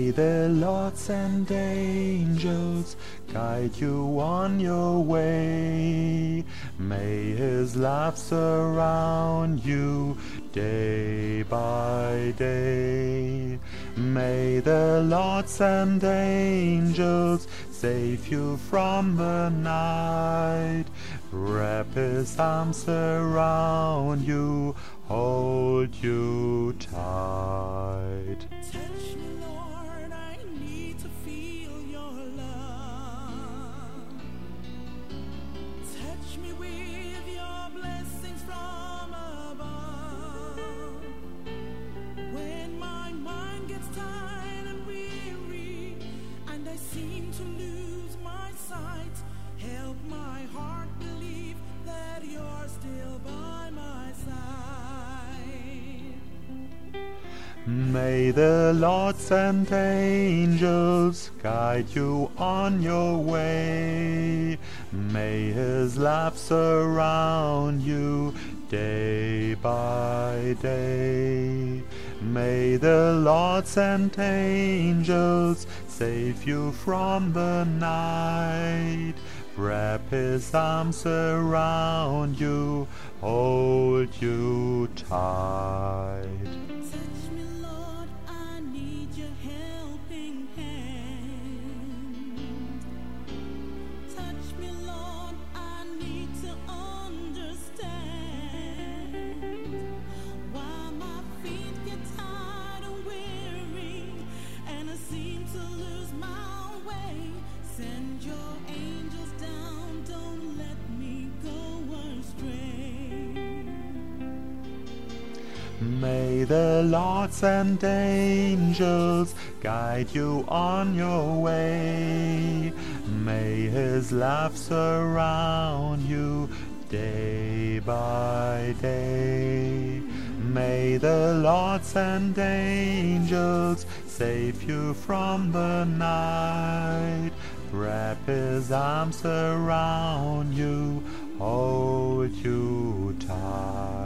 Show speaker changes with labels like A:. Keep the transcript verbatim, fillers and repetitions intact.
A: May the Lord send angels guide you on your way. May His love surround you day by day. May the Lord send angels save you from the night. Wrap His arms around you, hold you tight.
B: Touch me, Lord, I need to feel your love. Touch me with your blessings from above. When my mind gets tired and weary, and I seem to lose my sight, help my heart believe that you're still by my side.
A: May the Lord send angels guide you on your way. May His love surround you day by day. May the Lord send angels save you from the night. Wrap His arms around you, hold you tight.
B: Touch me, Lord, I need your helping hand. Touch me, Lord, I need to understand. Why my feet get tired and weary, and I seem to lose my way. Send your angels down, don't let me go astray.
A: May the Lord send angels guide you on your way. May His love surround you day by day. May the Lord send angels save you from the night. Wrap His arms around you, hold you tight.